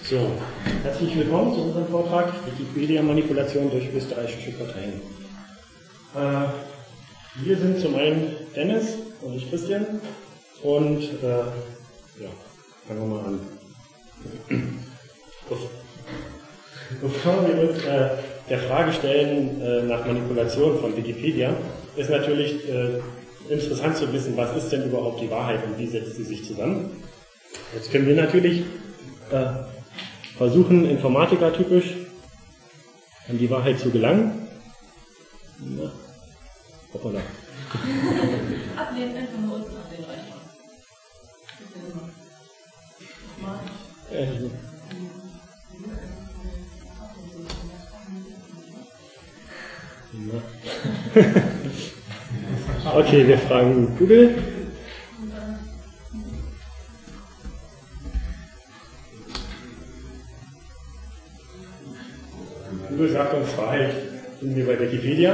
So, herzlich willkommen zu unserem Vortrag Wikipedia-Manipulation durch österreichische Parteien. Wir sind zum einen Dennis und ich Christian und ja, fangen wir mal an. Bevor wir uns der Frage stellen nach Manipulation von Wikipedia, ist natürlich interessant zu wissen, was ist denn überhaupt die Wahrheit und wie setzt sie sich zusammen. Jetzt können wir natürlich versuchen, informatikertypisch an die Wahrheit zu gelangen. Na, hoppala. Ablehnen, einfach nur unten ablehnen, Okay, wir fragen Google. Google sagt uns Wahrheit, sind wir bei Wikipedia.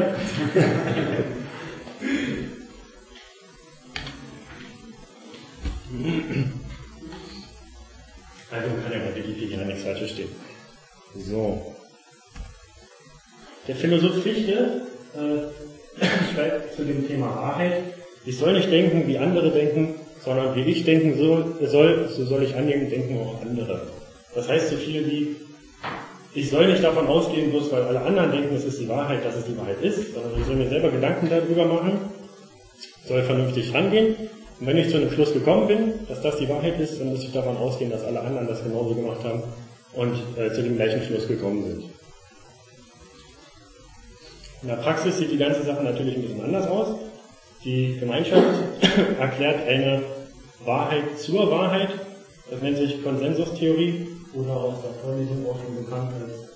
Also kann ja bei Wikipedia nichts Falsches stehen. So. Der Philosoph Fichte schreibt zu dem Thema Wahrheit: Ich soll nicht denken, wie andere denken, sondern wie ich denken so soll ich annehmen, denken auch andere. Das heißt so viel wie: Ich soll nicht davon ausgehen, bloß weil alle anderen denken, es ist die Wahrheit, dass es die Wahrheit ist, sondern ich soll mir selber Gedanken darüber machen, soll vernünftig rangehen. Und wenn ich zu einem Schluss gekommen bin, dass das die Wahrheit ist, dann muss ich davon ausgehen, dass alle anderen das genauso gemacht haben und zu dem gleichen Schluss gekommen sind. In der Praxis sieht die ganze Sache natürlich ein bisschen anders aus. Die Gemeinschaft erklärt eine Wahrheit zur Wahrheit. Das nennt sich Konsensustheorie oder aus der Vorlesung auch schon bekannt als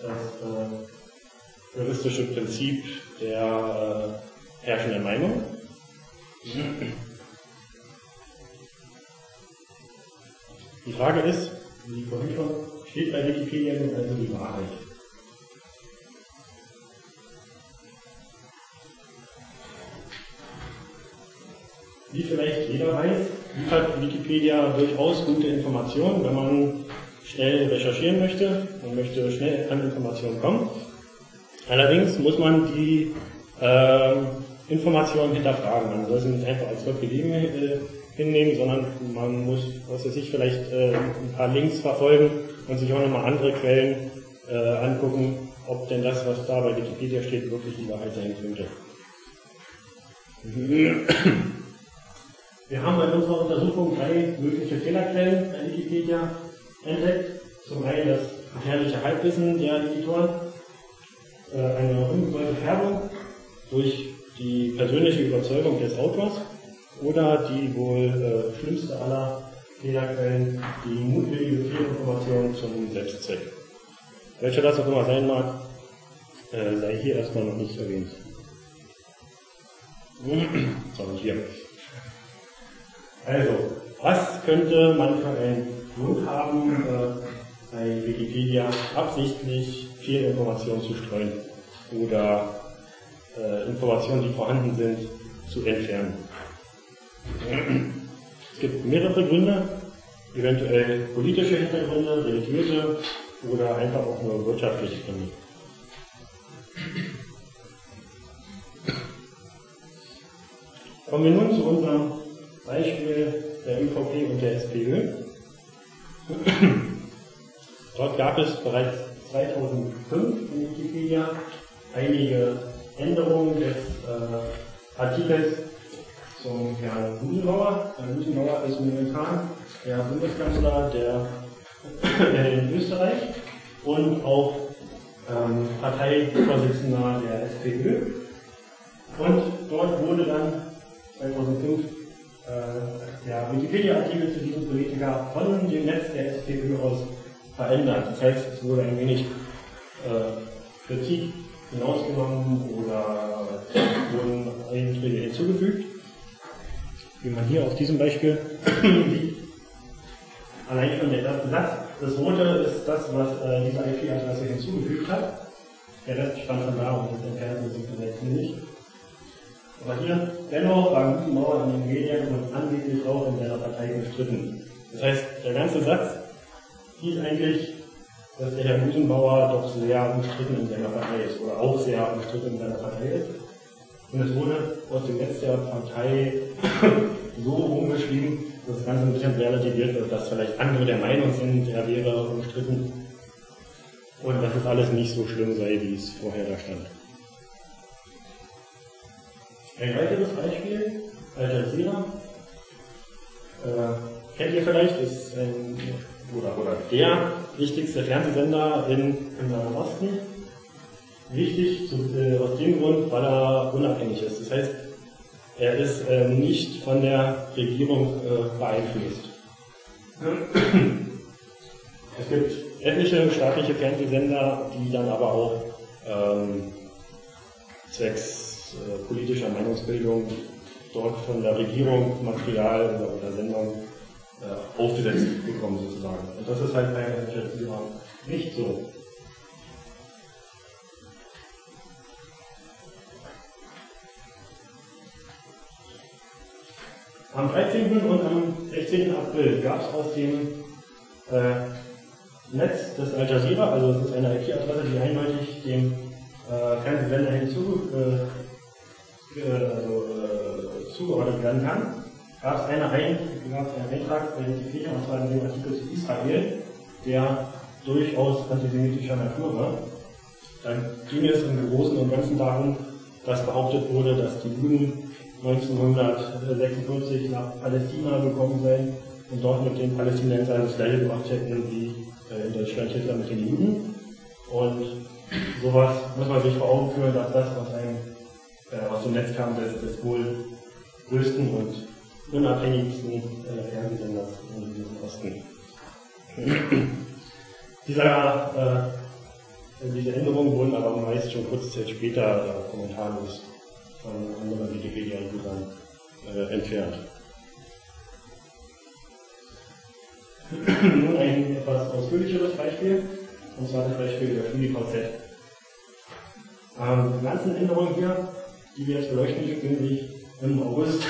das heuristische Prinzip der herrschenden Meinung. Die Frage ist, wie vorhin schon, steht bei Wikipedia nun also die Wahrheit? Wie vielleicht jeder weiß, liefert Wikipedia durchaus gute Informationen, wenn man schnell recherchieren möchte. Man möchte schnell an Informationen kommen. Allerdings muss man die Informationen hinterfragen. Man soll sie nicht einfach als Gott gegeben hinnehmen, sondern man muss, was weiß ich, vielleicht ein paar Links verfolgen und sich auch nochmal andere Quellen angucken, ob denn das, was da bei Wikipedia steht, wirklich die Wahrheit sein könnte. Wir haben bei unserer Untersuchung 3 mögliche Fehlerquellen bei Wikipedia entdeckt. Zum einen das gefährliche Halbwissen der Editoren, eine ungewollte Färbung durch die persönliche Überzeugung des Autors oder die wohl schlimmste aller Fehlerquellen, die mutwillige Fehlinformation zum Selbstzweck. Welcher das auch immer sein mag, sei hier erstmal noch nicht erwähnt. Sondern hier. Also, was könnte man für einen Grund haben, bei Wikipedia absichtlich Fehlinformationen zu streuen oder Informationen, die vorhanden sind, zu entfernen? Es gibt mehrere Gründe, eventuell politische Hintergründe, religiöse oder einfach auch nur wirtschaftliche Gründe. Kommen wir nun zu unserem Beispiel der ÖVP und der SPÖ. Dort gab es bereits 2005 in Wikipedia einige Änderungen des Artikels zum Herrn Gusenbauer. Herr Gusenbauer ist momentan der Bundeskanzler in Österreich und auch Parteivorsitzender der SPÖ. Und dort wurde dann 2005 der Wikipedia-Artikel zu diesem Politiker von dem Netz der SPÖ aus verändert. Das heißt, es wurde ein wenig Kritik hinausgenommen oder wurden Einträge hinzugefügt. Wie man hier auf diesem Beispiel sieht. Allein schon der erste Satz. Das Rote ist das, was diese IP-Adresse hinzugefügt hat. Der Rest stand dann da und ist entfernt, das ist jetzt nicht. Aber hier, dennoch war Gusenbauer in den Medien und angeblich auch in seiner Partei gestritten. Das heißt, der ganze Satz hieß eigentlich, dass der Herr Gusenbauer doch sehr umstritten in seiner Partei ist, oder auch sehr umstritten in seiner Partei ist. Und es wurde aus dem Netz der Partei so umgeschrieben, dass das Ganze ein bisschen relativiert wird, dass vielleicht andere der Meinung sind, er wäre umstritten und dass es alles nicht so schlimm sei, wie es vorher da stand. Ein weiteres Beispiel, Al Jazeera, kennt ihr vielleicht, ist ein, oder der wichtigste Fernsehsender im Nahen Osten. Wichtig aus dem Grund, weil er unabhängig ist. Das heißt, er ist nicht von der Regierung beeinflusst. Es gibt etliche staatliche Fernsehsender, die dann aber auch zwecks politischer Meinungsbildung dort von der Regierung Material oder Sendung aufgesetzt bekommen sozusagen. Und das ist halt bei Al Jazeera nicht so. Am 13. und am 16. April gab es aus dem Netz des Al Jazeera, also das ist eine IP-Adresse, die eindeutig dem Fernsehsender zugeordnet werden kann, gab es einen Eintrag bei Wikipedia, und zwar in dem Artikel zu Israel, der durchaus antisemitischer Natur war. Dann ging es im Großen und Ganzen darum, dass behauptet wurde, dass die Juden 1946 nach Palästina gekommen seien und dort mit den Palästinensern das gleiche gemacht hätten wie in Deutschland Hitler mit den Juden. Und sowas muss man sich vor Augen führen, dass das aus dem Netz kam, des wohl größten und unabhängigsten Fernsehsenders in diesem Osten. Diese Änderungen wurden aber meist schon kurze Zeit später kommentarlos von anderen Wikipedia-Usern entfernt. Nun ein etwas ausführlicheres Beispiel, und zwar das Beispiel der StudiVZ. Die ganzen Änderungen hier, die wir jetzt beleuchten, spielen sich im August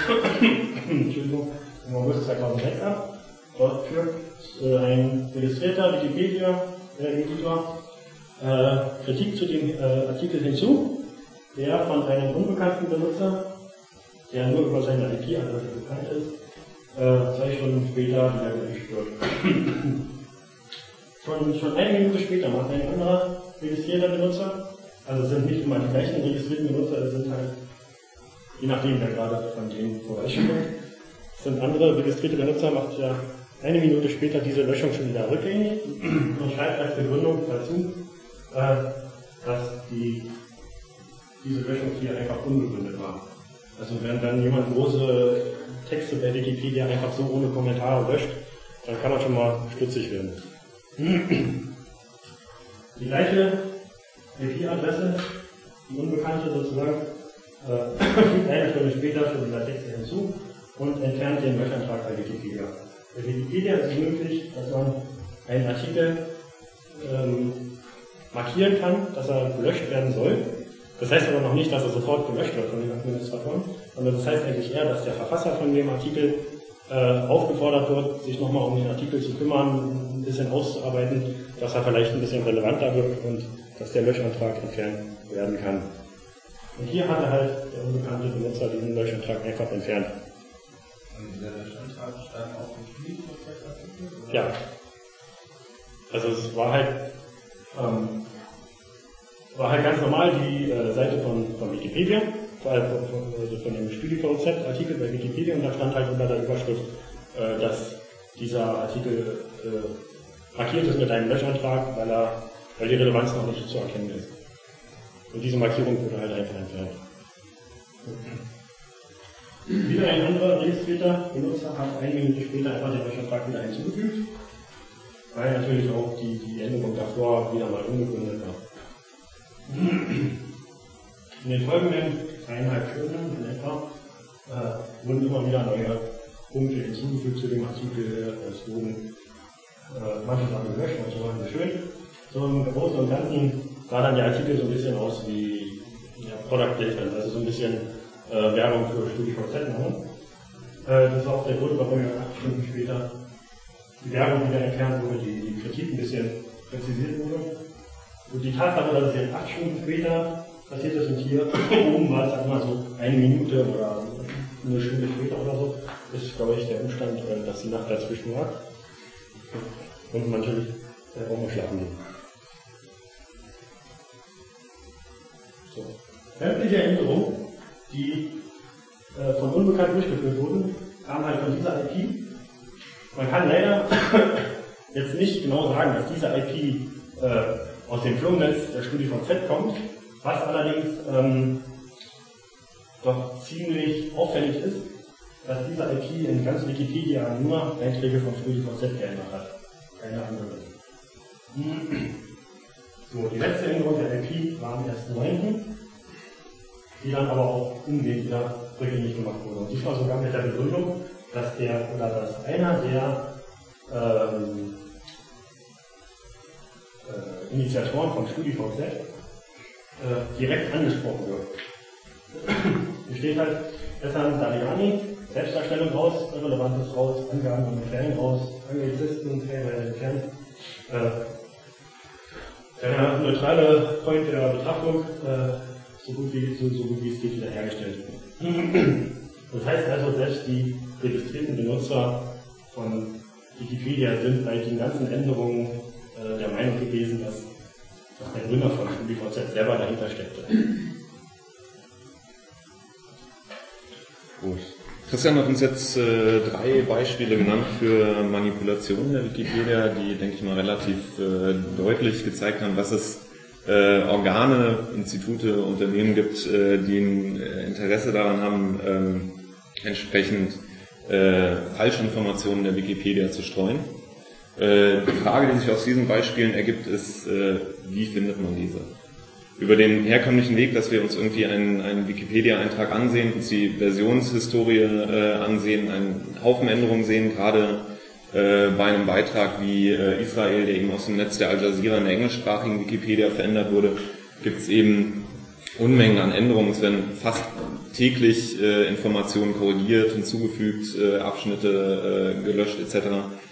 2006 ab. Dort führt ein registrierter Wikipedia-Editor Kritik zu dem Artikel hinzu, der von einem unbekannten Benutzer, der nur über seine IP-Adresse bekannt ist, 2 Stunden später wieder gelöscht wird. Schon eine Minute später macht ein anderer registrierter Benutzer, also es sind nicht immer die gleichen registrierten Benutzer, es sind halt, je nachdem, wer gerade von denen vorbeischaut, es sind andere registrierte Benutzer, macht ja eine Minute später diese Löschung schon wieder rückgängig und schreibt als Begründung dazu, dass diese Löschung hier einfach unbegründet war. Also wenn dann jemand große Texte bei Wikipedia einfach so ohne Kommentare löscht, dann kann man schon mal stutzig werden. Die gleiche IP-Adresse, die unbekannte sozusagen, fügt eine Stunde später schon wieder Texte hinzu und entfernt den Löschantrag bei Wikipedia. Bei Wikipedia ist es möglich, dass man einen Artikel markieren kann, dass er gelöscht werden soll. Das heißt aber noch nicht, dass er sofort gelöscht wird von den Administratoren, sondern das heißt eigentlich eher, dass der Verfasser von dem Artikel aufgefordert wird, sich nochmal um den Artikel zu kümmern, ein bisschen auszuarbeiten, dass er vielleicht ein bisschen relevanter wird und dass der Löschantrag entfernt werden kann. Und hier hat er halt der unbekannte Benutzer diesen Löschantrag einfach entfernt. Und dieser Löschantrag stand auch im StudiVZ-Artikel? Ja. Also es war halt ganz normal die Seite von Wikipedia, also von dem StudiVZ-Artikel bei Wikipedia, und da stand halt unter der Überschrift, dass dieser Artikel markiert ist mit einem Löschantrag, weil die Relevanz noch nicht zu erkennen ist. Und diese Markierung wurde halt einfach entfernt. Wieder ein anderer registrierter Benutzer hat eine Minute später einfach den Löschantrag wieder hinzugefügt, weil natürlich auch die Änderung davor wieder mal unbegründet war. In den folgenden 3,5 Stunden in etwa wurden immer wieder neue Punkte hinzugefügt zu dem Artikel. Es wurden manche Sachen gelöscht, manche waren schön. So im Großen und Ganzen sah dann der Artikel so ein bisschen aus wie Product Placement, also so ein bisschen Werbung für StudiVZ machen. Das war auch der Grund, warum wir 8 Stunden später die Werbung wieder entfernt wurde, die Kritik ein bisschen präzisiert wurde. Und die Tatsache, dass es jetzt 8 Stunden später passiert ist und hier oben war es dann immer so 1 Minute oder eine Stunde später oder so, ist, glaube ich, der Umstand, dass die Nacht dazwischen war. Und man natürlich auch mal schlafen gehen. So. Sämtliche Änderungen, die von Unbekannt durchgeführt wurden, kamen halt von dieser IP. Man kann leider jetzt nicht genau sagen, dass diese IP aus dem Firmennetz der StudiVZ kommt, was allerdings doch ziemlich auffällig ist, dass diese IP in ganz Wikipedia nur Einträge vom StudiVZ geändert hat, keine andere. So, die letzte Änderung der IP war am 1.9., die dann aber auch umgehend wieder rückgängig gemacht wurde. Und diesmal sogar mit der Begründung, dass einer der Initiatoren vom StudiVZ direkt angesprochen wird. Hier steht halt, Essan Saliani, Selbstdarstellung raus, Irrelevantes raus, Angaben und Quellen raus, Anglizisten, Quellen entfernt. Der neutrale Point der Betrachtung, so gut wie es geht, wiederhergestellt wird. Das heißt also, selbst die registrierten Benutzer von Wikipedia sind bei den ganzen Änderungen der Meinung gewesen, dass der Gründer von StudiVZ selber dahinter steckte. Gut. Christian hat uns jetzt 3 Beispiele genannt für Manipulationen der Wikipedia, die, denke ich mal, relativ deutlich gezeigt haben, was es Organe, Institute, Unternehmen gibt, die ein Interesse daran haben, entsprechend Falschinformationen der Wikipedia zu streuen. Die Frage, die sich aus diesen Beispielen ergibt, ist, wie findet man diese? Über den herkömmlichen Weg, dass wir uns irgendwie einen Wikipedia-Eintrag ansehen, uns die Versionshistorie ansehen, einen Haufen Änderungen sehen, gerade bei einem Beitrag wie Israel, der eben aus dem Netz der Al Jazeera in der englischsprachigen Wikipedia verändert wurde, gibt es eben Unmengen an Änderungen. Es werden fast täglich Informationen korrigiert, hinzugefügt, Abschnitte gelöscht etc.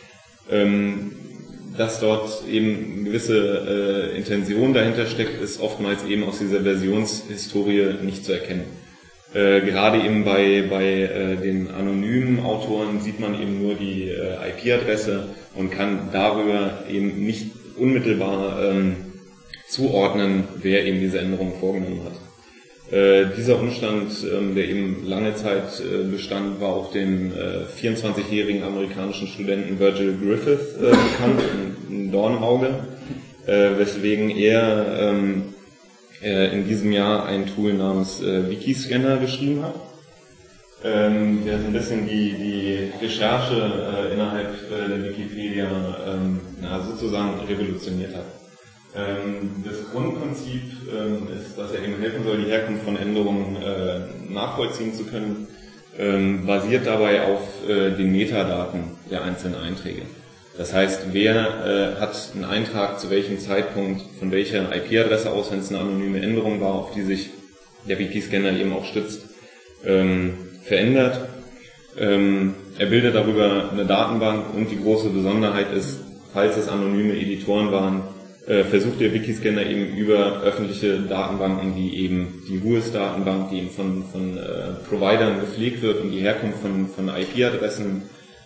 Dass dort eben eine gewisse Intention dahinter steckt, ist oftmals eben aus dieser Versionshistorie nicht zu erkennen. Gerade eben bei den anonymen Autoren sieht man eben nur die IP-Adresse und kann darüber eben nicht unmittelbar zuordnen, wer eben diese Änderung vorgenommen hat. Dieser Umstand, der eben lange Zeit bestand, war auch dem 24-jährigen amerikanischen Studenten Virgil Griffith bekannt, ein Dorn im Auge, weswegen er in diesem Jahr ein Tool namens Wikiscanner geschrieben hat, der so ein bisschen die Recherche innerhalb der Wikipedia sozusagen revolutioniert hat. Das Grundprinzip ist, dass er eben helfen soll, die Herkunft von Änderungen nachvollziehen zu können, basiert dabei auf den Metadaten der einzelnen Einträge. Das heißt, wer hat einen Eintrag zu welchem Zeitpunkt von welcher IP-Adresse aus, wenn es eine anonyme Änderung war, auf die sich der Wikiscanner eben auch stützt, verändert. Er bildet darüber eine Datenbank und die große Besonderheit ist, falls es anonyme Editoren waren, versucht der Wikiscanner eben über öffentliche Datenbanken, wie eben die WHOIS-Datenbank, die eben von Providern gepflegt wird und die Herkunft von IP-Adressen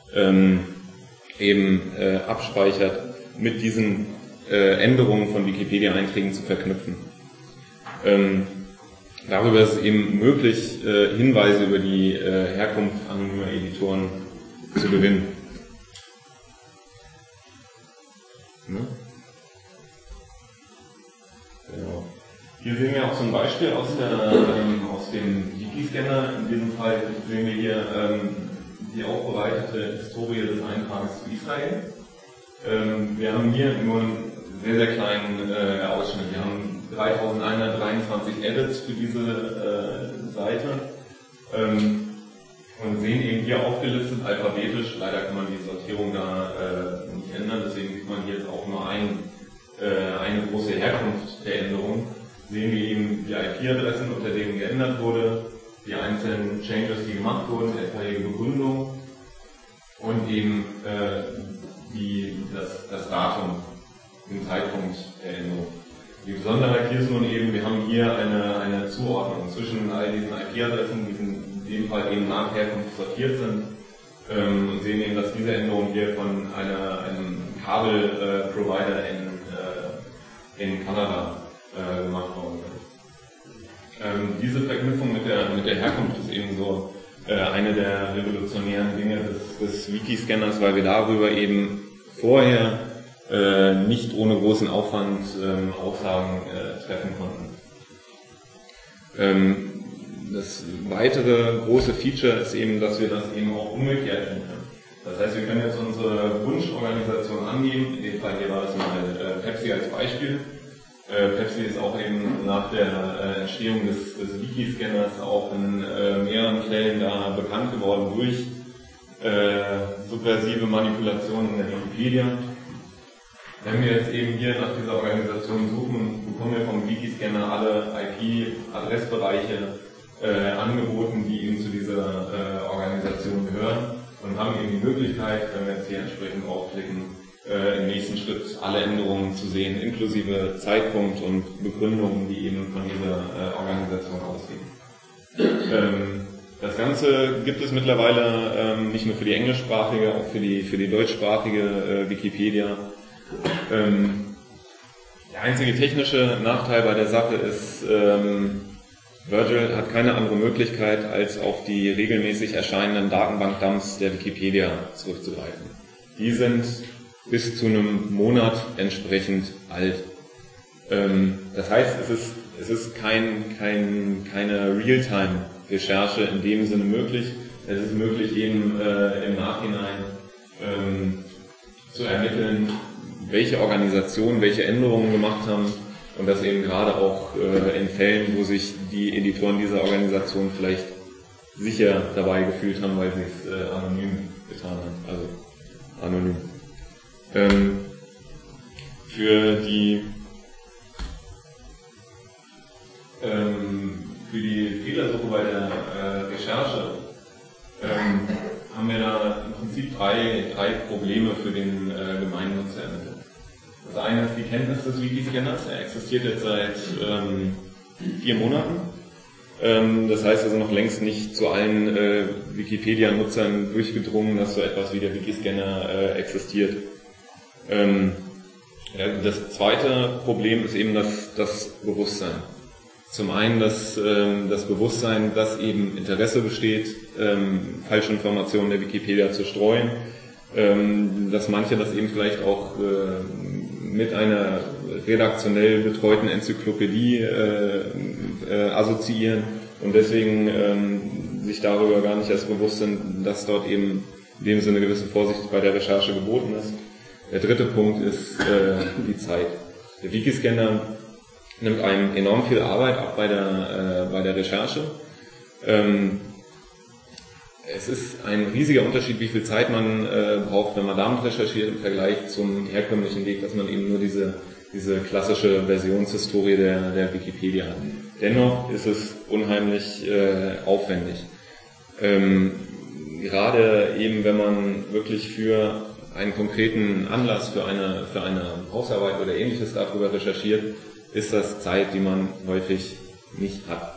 abspeichert, mit diesen Änderungen von Wikipedia-Einträgen zu verknüpfen. Darüber ist es eben möglich, Hinweise über die Herkunft anonymer Editoren zu gewinnen. Ne? Genau. Hier sehen wir auch so ein Beispiel aus dem Wikiscanner. In diesem Fall sehen wir hier die aufbereitete Historie des Eintrags zu Israel. Wir haben hier nur einen sehr, sehr kleinen Ausschnitt. Wir haben 3123 Edits für diese Seite und sehen eben hier aufgelistet alphabetisch. Leider kann man die Sortierung da nicht ändern, deswegen sieht man hier jetzt auch nur eine große Herkunft der Änderung. Sehen wir eben die IP-Adressen, unter denen geändert wurde, die einzelnen Changes, die gemacht wurden, etwaige Begründung und eben das Datum, den Zeitpunkt der Änderung. Die Besonderheit hier ist nun eben, wir haben hier eine Zuordnung zwischen all diesen IP-Adressen, die in dem Fall eben nach Herkunft sortiert sind, und sehen eben, dass diese Änderungen hier von einem Kabelprovider in Kanada gemacht worden sind. Diese Verknüpfung mit der Herkunft ist eben so eine der revolutionären Dinge des Wikiscanners, weil wir darüber eben vorher nicht ohne großen Aufwand Aussagen treffen konnten. Das weitere große Feature ist eben, dass wir das eben auch umgekehrt tun können. Das heißt, wir können jetzt unsere Wunschorganisation angeben, in dem Fall hier war das mal Pepsi als Beispiel. Pepsi ist auch eben nach der Entstehung des Wikiscanners auch in mehreren Fällen da bekannt geworden durch subversive Manipulationen in der Wikipedia. Wenn wir jetzt eben hier nach dieser Organisation suchen, bekommen wir vom Wikiscanner alle IP-Adressbereiche angeboten, die eben zu dieser Organisation gehören und haben eben die Möglichkeit, wenn wir jetzt hier entsprechend draufklicken, im nächsten Schritt alle Änderungen zu sehen, inklusive Zeitpunkt und Begründungen, die eben von dieser Organisation ausgehen. Das Ganze gibt es mittlerweile nicht nur für die englischsprachige, auch für die deutschsprachige Wikipedia. Der einzige technische Nachteil bei der Sache ist, Virgil hat keine andere Möglichkeit, als auf die regelmäßig erscheinenden Datenbankdumps der Wikipedia zurückzugreifen. Die sind bis zu einem Monat entsprechend alt. Das heißt, es ist keine Realtime-Recherche in dem Sinne möglich. Es ist möglich, eben im Nachhinein zu ermitteln, welche Organisationen welche Änderungen gemacht haben und das eben gerade auch in Fällen, wo sich die Editoren dieser Organisation vielleicht sicher dabei gefühlt haben, weil sie es anonym getan haben, also anonym. Für die Fehlersuche bei der Recherche haben wir da im Prinzip drei Probleme für den Gemeinnutzer ermittelt. Das eine ist die Kenntnis des Wikiscanners. Er existiert jetzt seit 4 Monaten. Das heißt also noch längst nicht zu allen Wikipedia-Nutzern durchgedrungen, dass so etwas wie der Wikiscanner existiert. Das zweite Problem ist eben das Bewusstsein. Zum einen das Bewusstsein, dass eben Interesse besteht, falsche Informationen der Wikipedia zu streuen, dass manche das eben vielleicht auch mit einer redaktionell betreuten Enzyklopädie assoziieren und deswegen sich darüber gar nicht erst bewusst sind, dass dort eben in dem Sinne gewisse Vorsicht bei der Recherche geboten ist. Der dritte Punkt ist die Zeit. Der Wikiscanner nimmt einem enorm viel Arbeit ab bei der Recherche. Es ist ein riesiger Unterschied, wie viel Zeit man braucht, wenn man damit recherchiert, im Vergleich zum herkömmlichen Weg, dass man eben nur diese klassische Versionshistorie der Wikipedia hat. Dennoch ist es unheimlich aufwendig. Gerade eben, wenn man wirklich für einen konkreten Anlass, für eine Hausarbeit oder ähnliches darüber recherchiert, ist das Zeit, die man häufig nicht hat.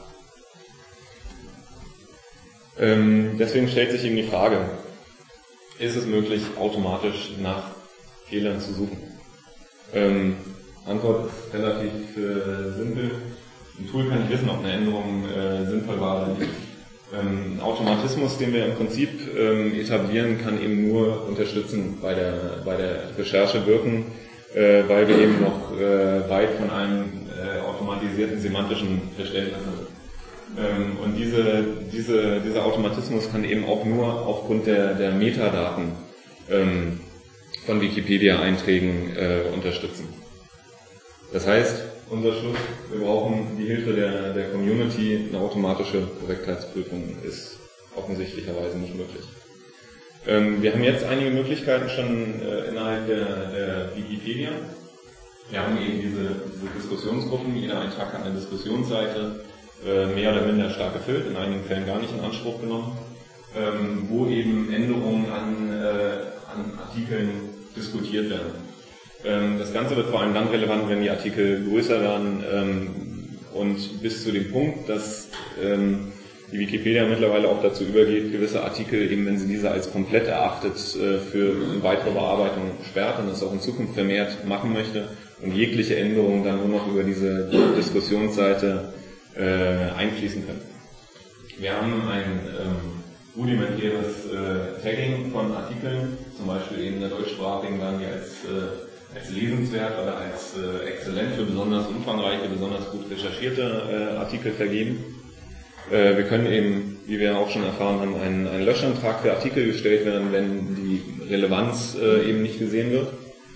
Deswegen stellt sich eben die Frage, ist es möglich, automatisch nach Fehlern zu suchen? Antwort ist relativ simpel. Ein Tool kann nicht wissen, ob eine Änderung sinnvoll war oder nicht. Ein Automatismus, den wir im Prinzip etablieren, kann eben nur unterstützen bei der Recherche wirken, weil wir eben noch weit von einem automatisierten semantischen Verständnis sind. Und dieser Automatismus kann eben auch nur aufgrund der Metadaten von Wikipedia-Einträgen unterstützen. Das heißt, unser Schluss, wir brauchen die Hilfe der Community, eine automatische Korrektheitsprüfung ist offensichtlicherweise nicht möglich. Wir haben jetzt einige Möglichkeiten schon innerhalb der Wikipedia. Wir haben eben diese Diskussionsgruppen, jeder Eintrag hat eine Diskussionsseite, mehr oder minder stark gefüllt, in einigen Fällen gar nicht in Anspruch genommen, wo eben Änderungen an Artikeln diskutiert werden. Das Ganze wird vor allem dann relevant, wenn die Artikel größer werden und bis zu dem Punkt, dass die Wikipedia mittlerweile auch dazu übergeht, gewisse Artikel, eben wenn sie diese als komplett erachtet, für weitere Bearbeitung sperrt und das auch in Zukunft vermehrt machen möchte und jegliche Änderungen dann nur noch über diese Diskussionsseite einfließen können. Wir haben ein rudimentäres Tagging von Artikeln, zum Beispiel eben in der deutschsprachigen dann die als lesenswert oder als exzellent für besonders umfangreiche, besonders gut recherchierte Artikel vergeben. Wir können eben, wie wir auch schon erfahren haben, einen Löschantrag für Artikel gestellt werden, wenn die Relevanz eben nicht gesehen wird.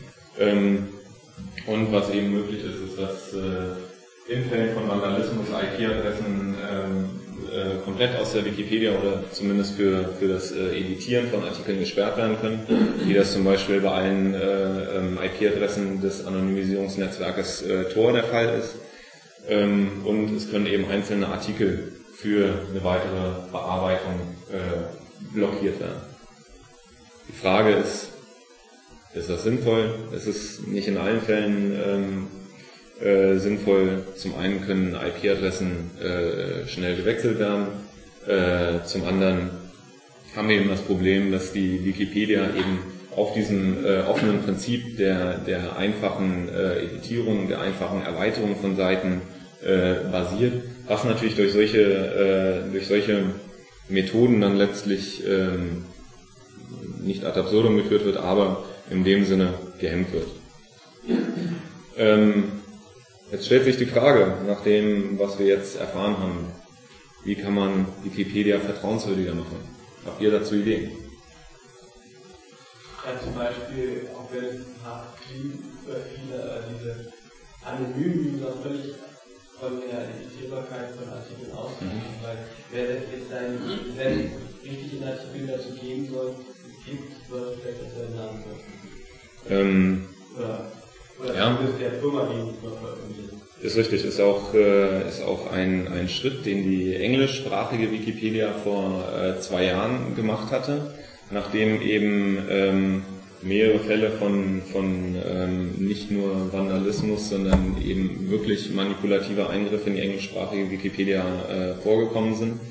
Und was eben möglich ist, dass in Fällen von Vandalismus IP-Adressen komplett aus der Wikipedia oder zumindest für das Editieren von Artikeln gesperrt werden können, wie das zum Beispiel bei allen IP-Adressen des Anonymisierungsnetzwerkes Tor der Fall ist. Und es können eben einzelne Artikel für eine weitere Bearbeitung blockiert werden. Die Frage ist das sinnvoll? Es ist nicht in allen Fällen sinnvoll. Zum einen können IP-Adressen schnell gewechselt werden. Zum anderen haben wir eben das Problem, dass die Wikipedia eben auf diesem offenen Prinzip der einfachen Editierung, der einfachen Erweiterung von Seiten basiert, was natürlich durch solche Methoden dann letztlich nicht ad absurdum geführt wird, aber in dem Sinne gehemmt wird. Jetzt stellt sich die Frage, nach dem, was wir jetzt erfahren haben, wie kann man Wikipedia vertrauenswürdiger machen? Habt ihr dazu Ideen? Ja, zum Beispiel, auch wenn es viele diese anonymen User völlig von der Editierbarkeit von Artikeln ausgehen, weil wer jetzt seinen Send richtig in Artikeln dazu geben soll, wird vielleicht auch seinen Namen veröffentlichen. Oder ja. zumindest der Firma gegenüber veröffentlichen. Ist richtig, ist auch ein Schritt, den die englischsprachige Wikipedia vor 2 Jahren gemacht hatte, nachdem eben mehrere Fälle von nicht nur Vandalismus, sondern eben wirklich manipulativer Eingriffe in die englischsprachige Wikipedia vorgekommen sind.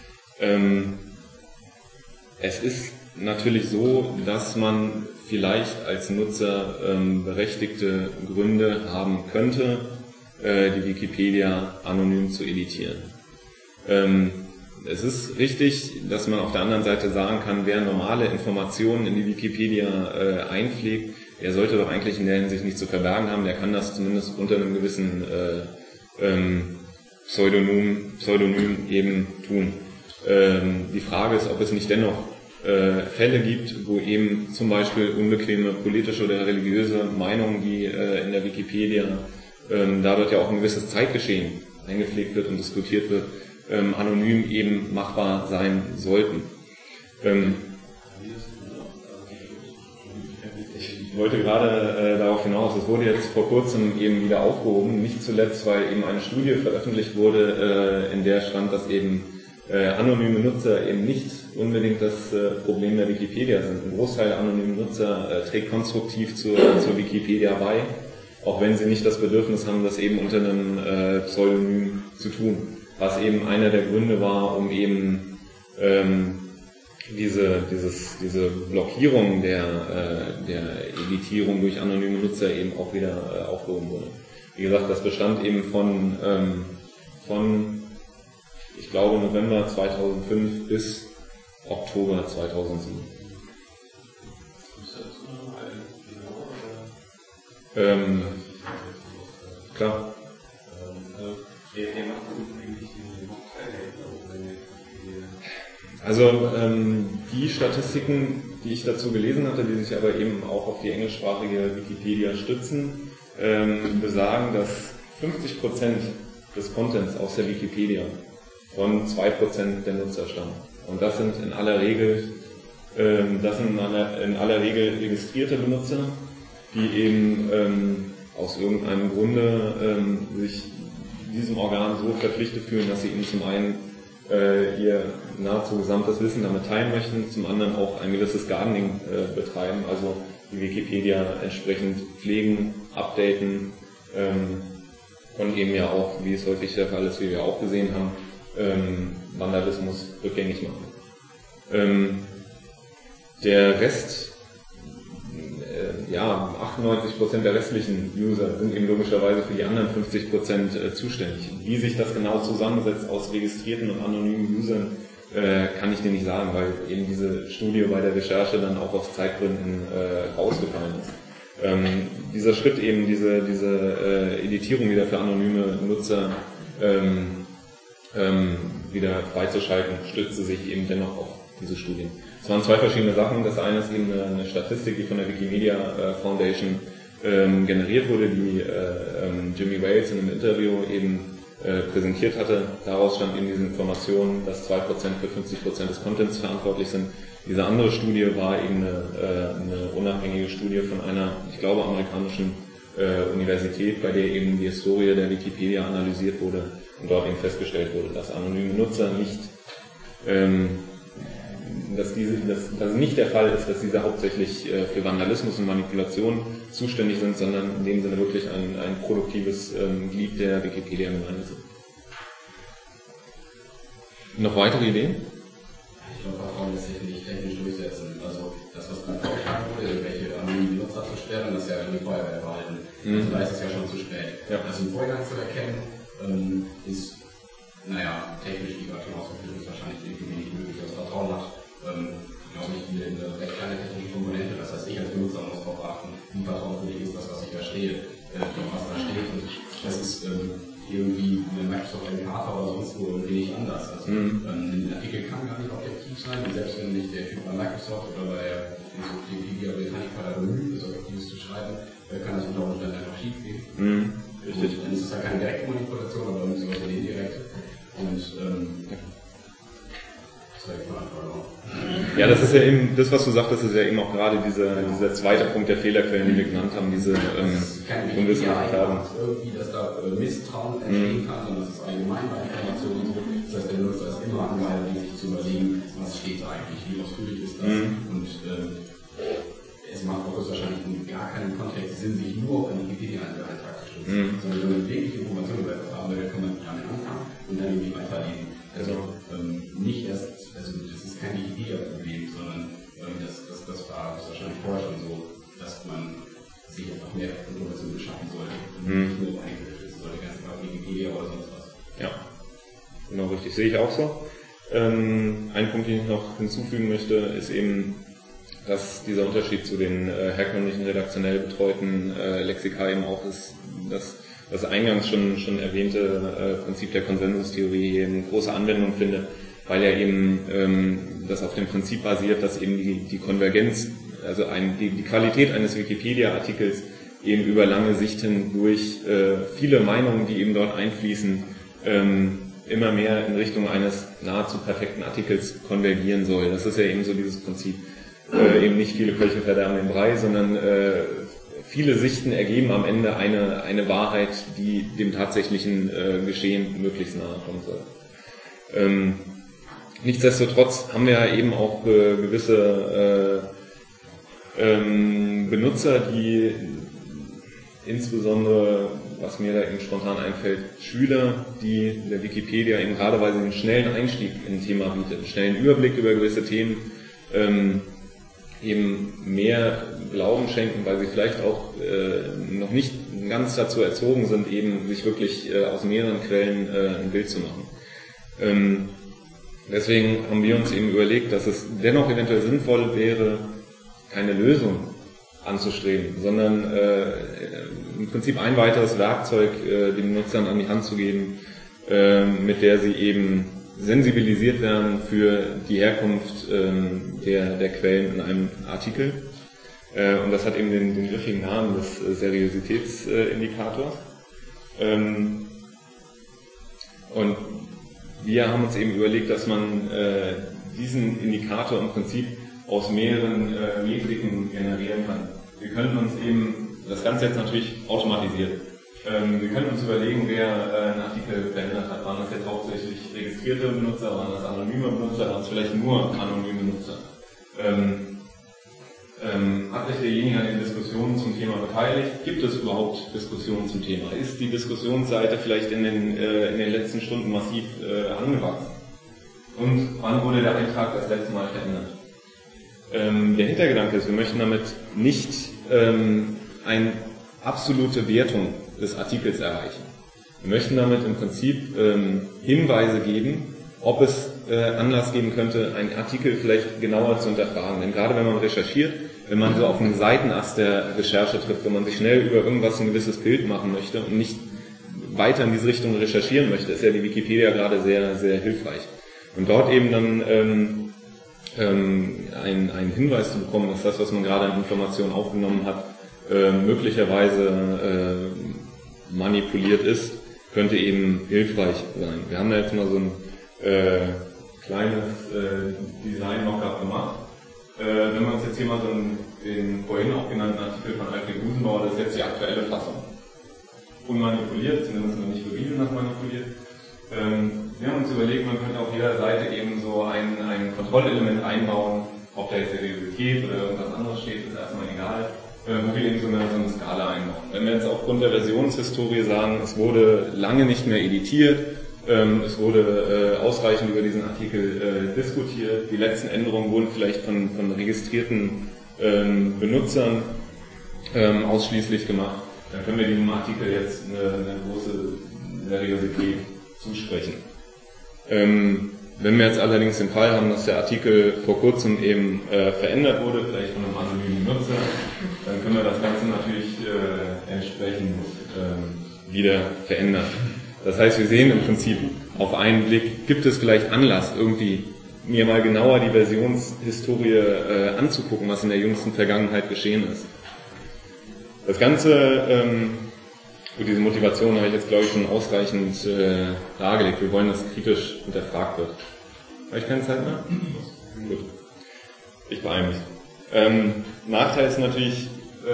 Es ist natürlich so, dass man vielleicht als Nutzer berechtigte Gründe haben könnte, die Wikipedia anonym zu editieren. Es ist richtig, dass man auf der anderen Seite sagen kann, wer normale Informationen in die Wikipedia einpflegt, der sollte doch eigentlich in der Hinsicht nicht zu verbergen haben, der kann das zumindest unter einem gewissen Pseudonym eben tun. Die Frage ist, ob es nicht dennoch Fälle gibt, wo eben zum Beispiel unbequeme politische oder religiöse Meinungen, die in der Wikipedia, da dort ja auch ein gewisses Zeitgeschehen eingepflegt wird und diskutiert wird, anonym eben machbar sein sollten. Ich wollte gerade darauf hinaus, es wurde jetzt vor kurzem eben wieder aufgehoben, nicht zuletzt, weil eben eine Studie veröffentlicht wurde, in der stand, dass eben anonyme Nutzer eben nicht unbedingt das Problem der Wikipedia sind. Ein Großteil der anonymen Nutzer trägt konstruktiv zur Wikipedia bei, auch wenn sie nicht das Bedürfnis haben, das eben unter einem Pseudonym zu tun. Was eben einer der Gründe war, um eben diese Blockierung der Editierung durch anonyme Nutzer eben auch wieder aufgehoben wurde. Wie gesagt, das bestand eben von ich glaube November 2005 bis Oktober 2007. Klar. Also die Statistiken, die ich dazu gelesen hatte, die sich aber eben auch auf die englischsprachige Wikipedia stützen, besagen, dass 50% des Contents aus der Wikipedia von 2% der Nutzer stammen. Und das sind in aller Regel registrierte Benutzer, die eben aus irgendeinem Grunde sich diesem Organ so verpflichtet fühlen, dass sie ihnen zum einen ihr nahezu gesamtes Wissen damit teilen möchten, zum anderen auch ein gewisses Gardening betreiben, also die Wikipedia entsprechend pflegen, updaten und eben ja auch, wie es häufig der Fall ist, wie wir auch gesehen haben, Vandalismus rückgängig machen. Der Rest, 98% der restlichen User sind eben logischerweise für die anderen 50% zuständig. Wie sich das genau zusammensetzt aus registrierten und anonymen Usern, kann ich dir nicht sagen, weil eben diese Studie bei der Recherche dann auch aus Zeitgründen rausgefallen ist. Dieser Schritt eben, diese Editierung wieder für anonyme Nutzer wieder freizuschalten, stützte sich eben dennoch auf diese Studien. Es waren zwei verschiedene Sachen. Das eine ist eben eine Statistik, die von der Wikimedia Foundation generiert wurde, die Jimmy Wales in einem Interview eben präsentiert hatte. Daraus stand eben diese Information, dass 2% für 50% des Contents verantwortlich sind. Diese andere Studie war eben eine unabhängige Studie von einer, ich glaube, amerikanischen Universität, bei der eben die Historie der Wikipedia analysiert wurde und dort eben festgestellt wurde, dass anonyme Nutzer nicht dass es nicht der Fall ist, dass diese hauptsächlich für Vandalismus und Manipulation zuständig sind, sondern in dem Sinne wirklich ein produktives Glied der Wikipedia-Gemeinde sind. Noch weitere Ideen? Ich glaube, Vertrauen lässt sich nicht technisch durchsetzen. Also das, was man vorgeschlagen wurde, welche anonymen Nutzer zu sperren, das ist ja irgendwie Feuerwehrverhalten. Also da ist es ja schon zu spät. Ja. Also im Vorgang zu erkennen, ist, technisch, wie gerade schon ausgeführt ist, wahrscheinlich irgendwie nicht möglich. Das Vertrauen hat, glaube ich, eine recht kleine technische Komponente. Das heißt, ich als Benutzer muss darauf achten, wie vertrauenswürdig ist das, was ich verstehe, was da steht. Und das ist irgendwie eine Microsoft Indikator oder sonst wo ein wenig anders. Also ein Artikel kann gar nicht objektiv sein, und selbst wenn nicht der Typ bei Microsoft oder bei Wikipedia Britannica da bemüht ist, objektives zu schreiben, kann das unter Umständen einfach schief gehen. Richtig. Dann ist es halt keine direkte Manipulation, aber irgendwie sowas wie indirekte. Und ja, das ist ja eben, das was du sagtest, ist ja eben auch gerade dieser zweite Punkt der Fehlerquellen, die wir genannt haben, diese Unwissenheit haben. Irgendwie, dass da Misstrauen entstehen kann, sondern das ist allgemein bei Informationen so. Das heißt, der Benutzer ist immer angehalten, sich zu überlegen, was steht da eigentlich, wie ausführlich ist das. Und es macht auch wahrscheinlich in gar keinem Kontext Sinn, sich nur auf einen Wikipedia-Eintrag zu stützen. Sondern wenn man wirklich Informationen über etwas haben will, kann man damit anfangen und dann irgendwie weiterlesen. Also nicht erst, also das ist kein Wikipedia-Problem, sondern das war wahrscheinlich vorher schon so, dass man sich einfach mehr Informationen beschaffen sollte und nicht nur auf eine stützen sollte, ganz einfach Wikipedia oder sonst was. Ja, genau richtig, sehe ich auch so. Ein Punkt, den ich noch hinzufügen möchte, ist eben, dass dieser Unterschied zu den herkömmlichen redaktionell betreuten Lexika eben auch ist, dass das eingangs schon erwähnte Prinzip der Konsensustheorie eben große Anwendung findet, weil ja eben das auf dem Prinzip basiert, dass eben die Konvergenz, also die Qualität eines Wikipedia-Artikels eben über lange Sicht hin durch viele Meinungen, die eben dort einfließen, immer mehr in Richtung eines nahezu perfekten Artikels konvergieren soll. Das ist ja eben so dieses Prinzip. Eben nicht viele Köche verderben den Brei, sondern viele Sichten ergeben am Ende eine Wahrheit, die dem tatsächlichen Geschehen möglichst nahe kommen soll. Nichtsdestotrotz haben wir ja eben auch gewisse Benutzer, die insbesondere, was mir da eben spontan einfällt, Schüler, die der Wikipedia eben gerade, weil sie einen schnellen Einstieg in ein Thema bietet, einen schnellen Überblick über gewisse Themen, eben mehr Glauben schenken, weil sie vielleicht auch noch nicht ganz dazu erzogen sind, eben sich wirklich aus mehreren Quellen ein Bild zu machen. Deswegen haben wir uns eben überlegt, dass es dennoch eventuell sinnvoll wäre, keine Lösung anzustreben, sondern im Prinzip ein weiteres Werkzeug den Nutzern an die Hand zu geben, mit der sie eben sensibilisiert werden für die Herkunft der Quellen in einem Artikel. Und das hat eben den griffigen Namen des Seriositätsindikators. Und wir haben uns eben überlegt, dass man diesen Indikator im Prinzip aus mehreren Metriken generieren kann. Wir können uns eben, das Ganze jetzt natürlich automatisiert, wir können uns überlegen, wer einen Artikel verändert hat. Waren das jetzt hauptsächlich registrierte Benutzer, waren das anonyme Benutzer, waren es vielleicht nur anonyme Nutzer. Hat sich derjenige an den Diskussionen zum Thema beteiligt? Gibt es überhaupt Diskussionen zum Thema? Ist die Diskussionsseite vielleicht in den letzten Stunden massiv angewachsen? Und wann wurde der Eintrag das letzte Mal verändert? Der Hintergedanke ist, wir möchten damit nicht eine absolute Wertung des Artikels erreichen. Wir möchten damit im Prinzip Hinweise geben, ob es Anlass geben könnte, einen Artikel vielleicht genauer zu hinterfragen. Denn gerade wenn man recherchiert, wenn man so auf einen Seitenast der Recherche trifft, wenn man sich schnell über irgendwas ein gewisses Bild machen möchte und nicht weiter in diese Richtung recherchieren möchte, ist ja die Wikipedia gerade sehr, sehr hilfreich. Und dort eben dann einen Hinweis zu bekommen, dass das, was man gerade an Informationen aufgenommen hat, möglicherweise manipuliert ist, könnte eben hilfreich sein. Wir haben da jetzt mal so ein kleines Design Mockup gemacht. Wenn man uns jetzt hier mal so den vorhin auch genannten Artikel von Alfred Gusenbauer, das ist jetzt die aktuelle Fassung. Unmanipuliert, zumindest noch nicht bewiesen, dass manipuliert. Wir haben uns überlegt, man könnte auf jeder Seite eben so ein Kontrollelement einbauen, ob da jetzt Seriosität oder irgendwas anderes steht, ist erstmal egal, wo wir eben so eine Skala einbauen. Wenn wir jetzt aufgrund der Versionshistorie sagen, es wurde lange nicht mehr editiert, es wurde ausreichend über diesen Artikel diskutiert, die letzten Änderungen wurden vielleicht von registrierten Benutzern ausschließlich gemacht, dann können wir diesem Artikel jetzt eine große Seriosität zusprechen. Wenn wir jetzt allerdings den Fall haben, dass der Artikel vor kurzem eben verändert wurde, vielleicht von einem anonymen Nutzer, dann können wir das Ganze natürlich entsprechend wieder verändern. Das heißt, wir sehen im Prinzip auf einen Blick, gibt es vielleicht Anlass, irgendwie mir mal genauer die Versionshistorie anzugucken, was in der jüngsten Vergangenheit geschehen ist. Das Ganze, diese Motivation habe ich jetzt, glaube ich, schon ausreichend dargelegt. Wir wollen, dass kritisch hinterfragt wird. Habe ich keine Zeit mehr? Gut. Ich beeile mich. Nachteil ist natürlich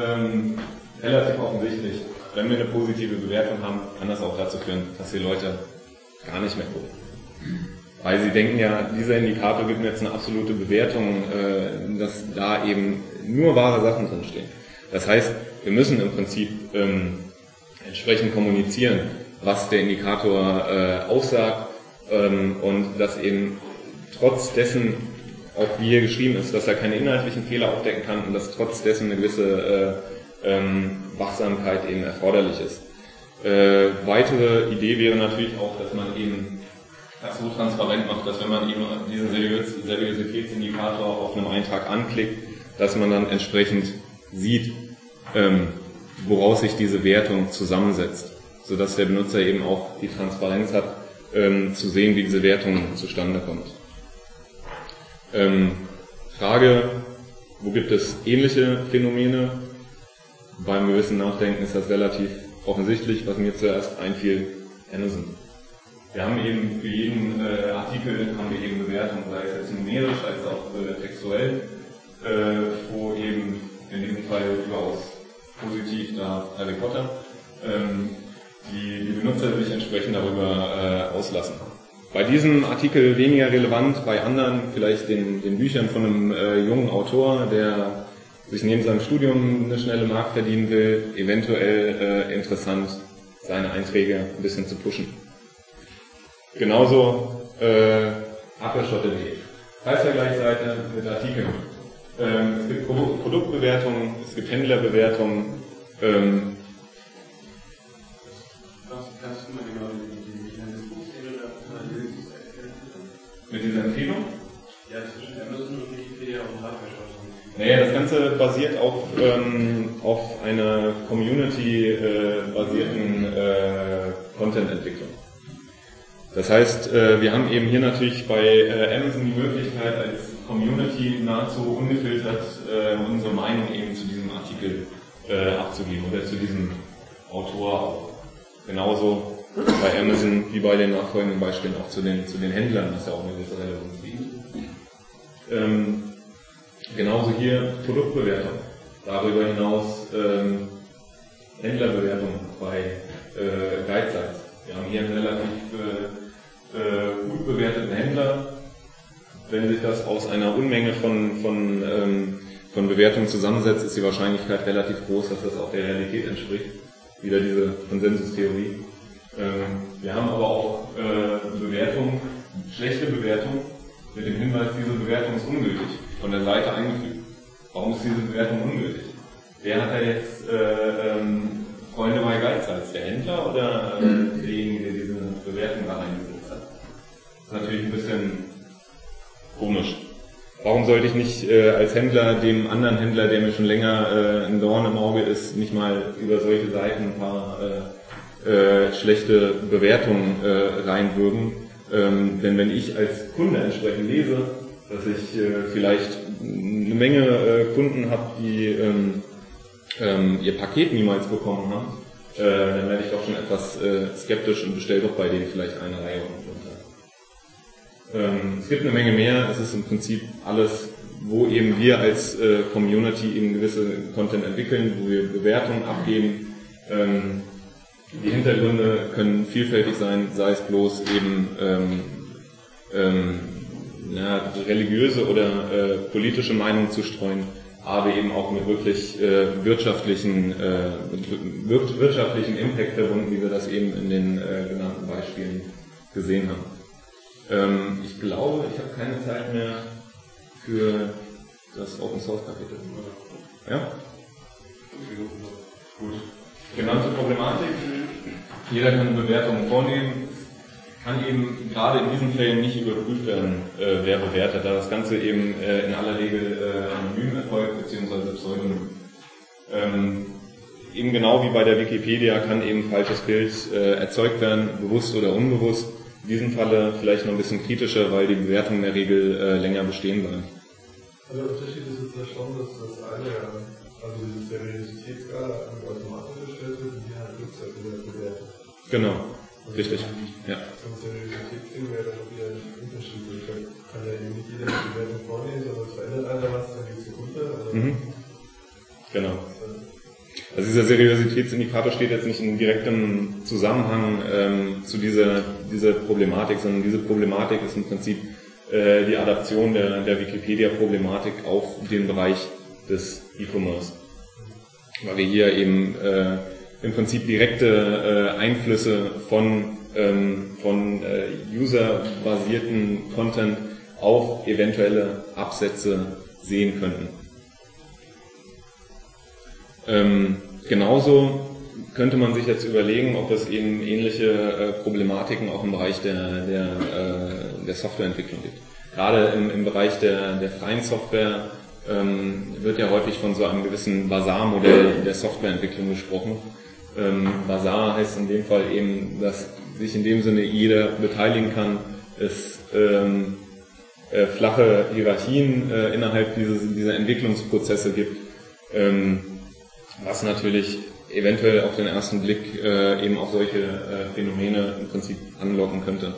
relativ offensichtlich. Wenn wir eine positive Bewertung haben, kann das auch dazu führen, dass die Leute gar nicht mehr gucken. Weil sie denken ja, dieser Indikator gibt mir jetzt eine absolute Bewertung, dass da eben nur wahre Sachen drinstehen. Das heißt, wir müssen im Prinzip entsprechend kommunizieren, was der Indikator aussagt und dass eben trotz dessen, auch wie hier geschrieben ist, dass er keine inhaltlichen Fehler aufdecken kann und dass trotz dessen eine gewisse Wachsamkeit eben erforderlich ist. Weitere Idee wäre natürlich auch, dass man eben das so transparent macht, dass wenn man eben diesen Seriositätsindikator auf einem Eintrag anklickt, dass man dann entsprechend sieht, woraus sich diese Wertung zusammensetzt, sodass der Benutzer eben auch die Transparenz hat, zu sehen, wie diese Wertung zustande kommt. Frage, wo gibt es ähnliche Phänomene? Beim gewissen Nachdenken ist das relativ offensichtlich, was mir zuerst einfiel, Amazon. Wir haben eben für jeden Artikel haben wir eben Bewertungen, sei es jetzt numerisch als auch textuell, wo eben in diesem Fall überaus positiv da Harry Potter, die Benutzer sich entsprechend darüber auslassen. Bei diesem Artikel weniger relevant, bei anderen vielleicht den Büchern von einem jungen Autor, der sich neben seinem Studium eine schnelle Mark verdienen will, eventuell interessant, seine Einträge ein bisschen zu pushen. Genauso Abgeschottet.de. Preisvergleichsseite mit Artikeln. Es gibt Produktbewertungen, es gibt Händlerbewertungen. Kannst du mal genau die mit dieser Empfehlung? Ja, zwischen Amazon und Wikipedia und Hardware. Naja, das Ganze basiert auf einer Community-basierten Content-Entwicklung. Das heißt, wir haben eben hier natürlich bei Amazon die Möglichkeit, als Community nahezu ungefiltert unsere Meinung eben zu diesem Artikel abzugeben oder zu diesem Autor auch. Genauso bei Amazon wie bei den nachfolgenden Beispielen auch zu den Händlern, was ja auch eine gewisse Relevanz bietet. Genauso hier Produktbewertung. Darüber hinaus Händlerbewertung bei Guide-Sites. Wir haben hier einen relativ gut bewerteten Händler. Wenn sich das aus einer Unmenge von von Bewertungen zusammensetzt, ist die Wahrscheinlichkeit relativ groß, dass das auch der Realität entspricht. Wieder diese Konsensustheorie. Wir haben aber auch Bewertungen, schlechte Bewertungen, mit dem Hinweis, diese Bewertung ist ungültig, von der Seite eingefügt. Warum ist diese Bewertung ungültig? Wer hat da jetzt Freunde bei Geizhals? Der Händler oder derjenige, der diese Bewertung da reingesetzt hat? Das ist natürlich ein bisschen komisch. Warum sollte ich nicht als Händler dem anderen Händler, der mir schon länger ein Dorn im Auge ist, nicht mal über solche Seiten ein paar schlechte Bewertungen reinwürgen? Denn wenn ich als Kunde entsprechend lese, dass ich vielleicht eine Menge Kunden habe, die ihr Paket niemals bekommen haben, dann werde ich doch schon etwas skeptisch und bestelle doch bei denen vielleicht eine Reihe runter. Es gibt eine Menge mehr, es ist im Prinzip alles, wo eben wir als Community eben gewisse Content entwickeln, wo wir Bewertungen abgeben. Die Hintergründe können vielfältig sein, sei es bloß eben religiöse oder politische Meinungen zu streuen, aber eben auch mit wirklich wirtschaftlichen Impact verbunden, wie wir das eben in den genannten Beispielen gesehen haben. Ich glaube, ich habe keine Zeit mehr für das Open Source Kapitel. Ja? Gut. Genannte Problematik. Jeder kann Bewertungen vornehmen. Kann eben gerade in diesen Fällen nicht überprüft werden, wer bewertet, da das Ganze eben in aller Regel anonym erfolgt, beziehungsweise pseudonym. Eben genau wie bei der Wikipedia kann eben ein falsches Bild erzeugt werden, bewusst oder unbewusst. In diesem Falle vielleicht noch ein bisschen kritischer, weil die Bewertungen in der Regel länger bestehen bleiben. Also der Unterschied ist jetzt ja schon, dass das eine, also diese Seriositätsskala automatisch gestellt wird und die halt bewertet. Genau, richtig. Ja. Zum Seriositätsding wäre dann wieder ein Unterschied. Da kann ja eben nicht jeder die Bewertung vornehmen, sondern es verändert einer was, dann geht es runter. Also Genau. Also dieser Seriositätsindikator steht jetzt nicht in direktem Zusammenhang zu dieser Problematik, sondern diese Problematik ist im Prinzip die Adaption der Wikipedia-Problematik auf den Bereich des E-Commerce. Weil wir hier eben im Prinzip direkte Einflüsse von userbasierten Content auf eventuelle Absätze sehen könnten. Genauso könnte man sich jetzt überlegen, ob es eben ähnliche Problematiken auch im Bereich der Softwareentwicklung gibt. Gerade im Bereich der freien Software wird ja häufig von so einem gewissen Basar-Modell der Softwareentwicklung gesprochen. Basar heißt in dem Fall eben, dass sich in dem Sinne jeder beteiligen kann, es flache Hierarchien innerhalb dieser Entwicklungsprozesse gibt, was natürlich eventuell auf den ersten Blick eben auch solche Phänomene im Prinzip anlocken könnte.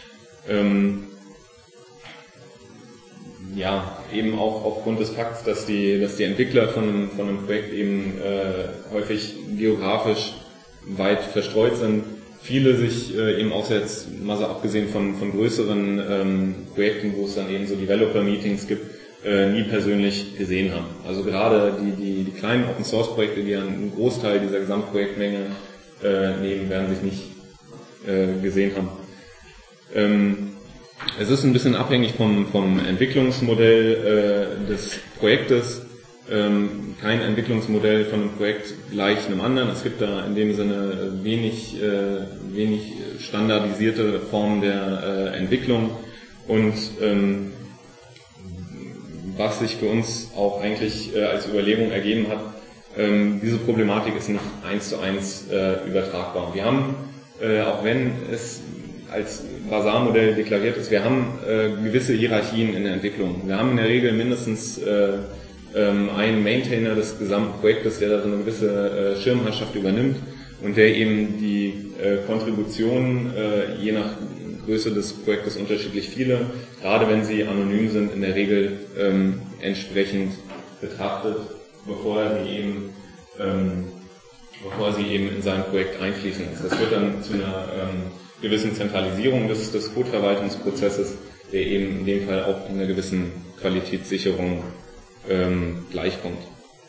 Ja, eben auch aufgrund des Fakts, dass die Entwickler von einem Projekt eben häufig geografisch weit verstreut sind, viele sich eben auch jetzt mal so abgesehen von größeren Projekten, wo es dann eben so Developer-Meetings gibt, nie persönlich gesehen haben. Also gerade die kleinen Open-Source-Projekte, die einen Großteil dieser Gesamtprojektmenge nehmen, werden sich nicht gesehen haben. Es ist ein bisschen abhängig vom Entwicklungsmodell des Projektes. Kein Entwicklungsmodell von einem Projekt gleich einem anderen. Es gibt da in dem Sinne wenig standardisierte Formen der Entwicklung und was sich für uns auch eigentlich als Überlegung ergeben hat, diese Problematik ist nicht 1:1 übertragbar. Wir haben, auch wenn es als Basar-Modell deklariert ist, wir haben gewisse Hierarchien in der Entwicklung. Wir haben in der Regel mindestens einen Maintainer des gesamten Projektes, der da so eine gewisse Schirmherrschaft übernimmt und der eben die Kontributionen je nach Größe des Projektes unterschiedlich viele, gerade wenn sie anonym sind, in der Regel entsprechend betrachtet, bevor sie eben in sein Projekt einfließen lässt. Das führt dann zu einer gewissen Zentralisierung des Codeverwaltungsprozesses, der eben in dem Fall auch einer gewissen Qualitätssicherung gleichkommt.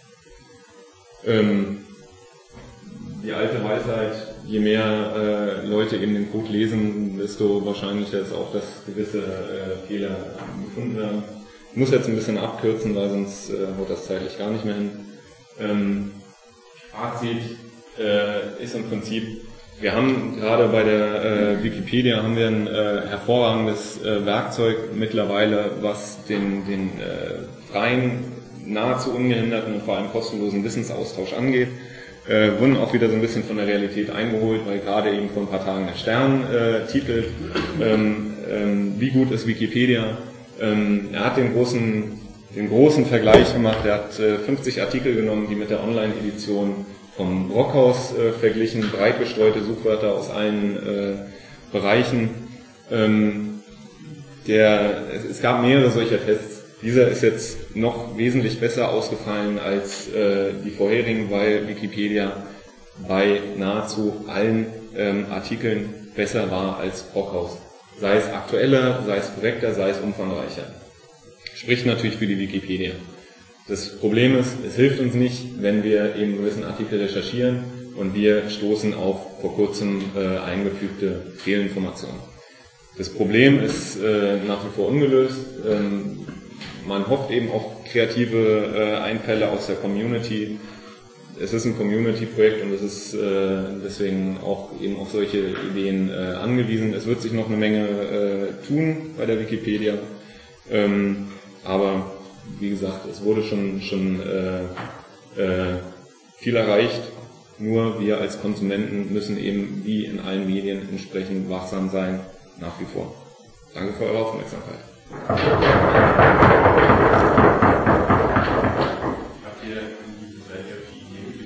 Die alte Weisheit, je mehr Leute eben den Code lesen, desto wahrscheinlicher ist auch, dass gewisse Fehler gefunden werden. Ich muss jetzt ein bisschen abkürzen, weil sonst haut das zeitlich gar nicht mehr hin. Fazit ist im Prinzip, wir haben gerade bei der Wikipedia haben wir ein hervorragendes Werkzeug mittlerweile, was den freien, nahezu ungehinderten und vor allem kostenlosen Wissensaustausch angeht. Wurden auch wieder so ein bisschen von der Realität eingeholt, weil gerade eben vor ein paar Tagen der Stern titelt, wie gut ist Wikipedia. Er hat den großen Vergleich gemacht, er hat 50 Artikel genommen, die mit der Online-Edition vom Brockhaus verglichen, breit gestreute Suchwörter aus allen Bereichen. Es gab mehrere solcher Tests. Dieser ist jetzt noch wesentlich besser ausgefallen als die vorherigen, weil Wikipedia bei nahezu allen Artikeln besser war als Brockhaus. Sei es aktueller, sei es korrekter, sei es umfangreicher. Spricht natürlich für die Wikipedia. Das Problem ist, es hilft uns nicht, wenn wir eben einen gewissen Artikel recherchieren und wir stoßen auf vor kurzem eingefügte Fehlinformationen. Das Problem ist nach wie vor ungelöst. Man hofft eben auf kreative Einfälle aus der Community. Es ist ein Community-Projekt und es ist deswegen auch eben auf solche Ideen angewiesen. Es wird sich noch eine Menge tun bei der Wikipedia, aber wie gesagt, es wurde schon viel erreicht. Nur wir als Konsumenten müssen eben wie in allen Medien entsprechend wachsam sein, nach wie vor. Danke für eure Aufmerksamkeit.